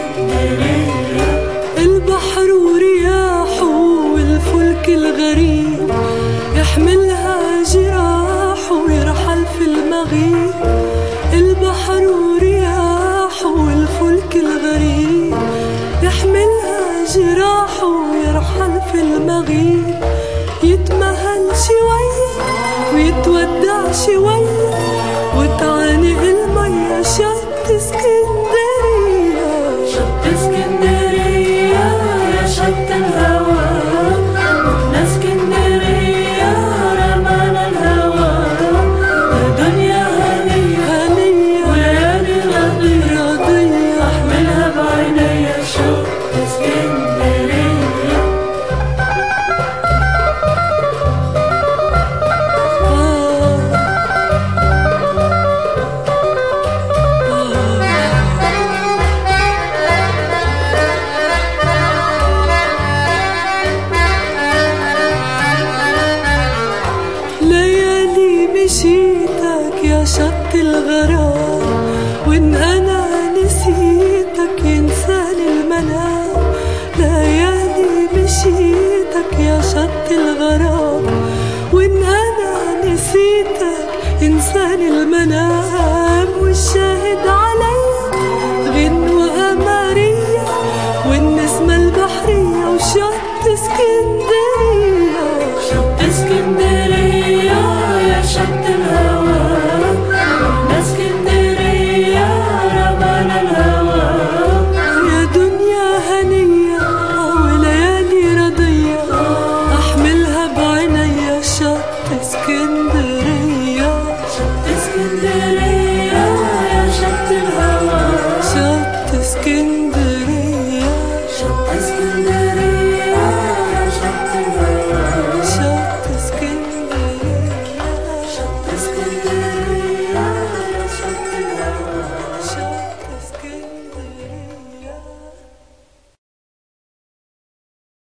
البحر ورياحه والفلك الغريب يحملها جراحه ويرحل في المغيب. البحر ورياحه والفلك الغريب يحملها جراحه ويرحل في المغيب. يتمهل شوية ويتودع شوية وتعانق المية شط اسكندرية. شط اسكندرية يا شط الهوى، رحنا اسكندرية رمانا الهوى. يا دنيا هنية وليالي رضية احملها بعينيا شط اسكندرية. مشيتك يا شط الغرام، وإن أنا نسيتك ينساني المنام. ليالي مشيتك يا شط الغرام، وإن أنا نسيتك ينساني المنام. والشاهد عليا غنوة قمرية والنسمة البحرية وشط اسكندرية. شط اسكندرية يا شط الهوى، رحنا اسكندرية رمانا الهوى. يا دنيا هنية وليالي رضية أحملها بعينيا شط اسكندرية. شط اسكندرية يا شط الهوى، شط اسكندرية. شط